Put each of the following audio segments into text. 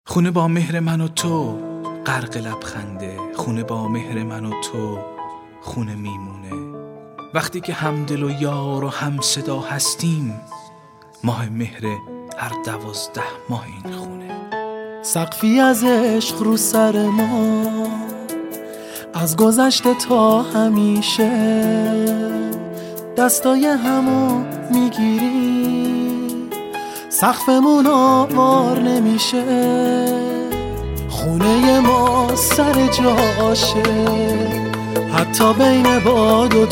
خونه با مهر من و تو غرق لبخنده، خونه با مهر من و تو خونه میمونه. وقتی که همدل و یار و هم صدا هستیم، ماه مهر هر 12 ماه این خونه. سقفی از عشق رو سر ما، از گذشته تا همیشه دستای همو میگیریم، سقفمون آوار نمیشه. خونه ما سر جاشه، حتی بین باد و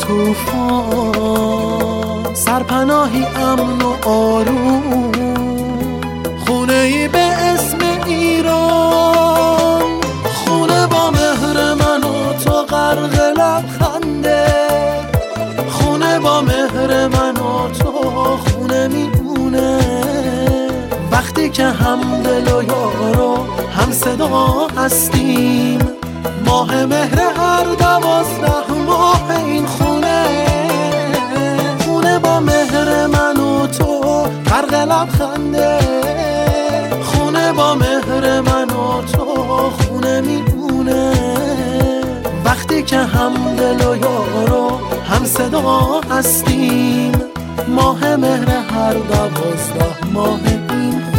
طوفان، سرپناهی امن و آروم. خونه ای به اسم ایران، خونه با مهر من و تو غرق لبخنده، خونه با مهر من و تو خونه میمونه. وقتی که هم دل و یار و هم صدا هستیم، ماه مهر هر 12 ماه این خونه. خونه با مهر من و تو غرق لبخنده، خونه با مهر من و تو خونه میمونه. وقتی که هم دل و یار و هم صدا هستیم، ماه مهر هر 12 ماه این خونه.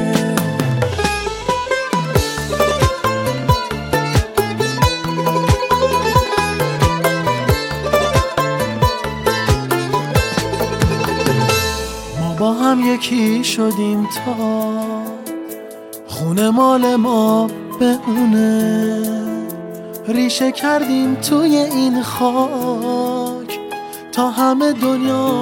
ما با هم یکی شدیم تا خونه مال ما به اونه، ریشه کردیم توی این خاک تا همه دنیا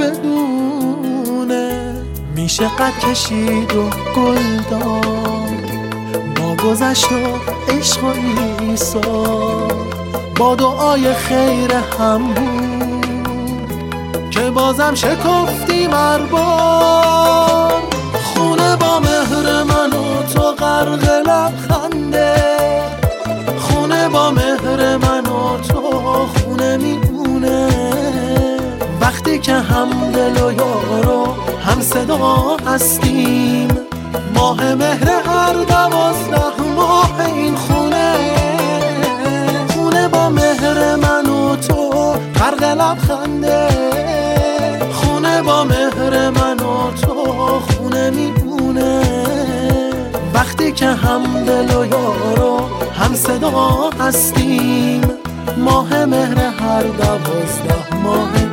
بدونه. میشه قد کشید و گل داد با گذشت و عشق و ایثار، با دعای خیر هم بود که بازم شکفتیم اربار. خونه با مهر من و تو غرق لبخنده، خونه با مهر من و تو خونه میمونه. وقتی که هم دل و یار و هم صدا هستیم، ماه مهر هر 12 ماه این خونه. خونه با مهر من و تو غرق لبخنده، خونه با مهر من و تو خونه میمونه. وقتی که هم دل و یار و هم صدا هستیم، ماه مهر هر 12 ماه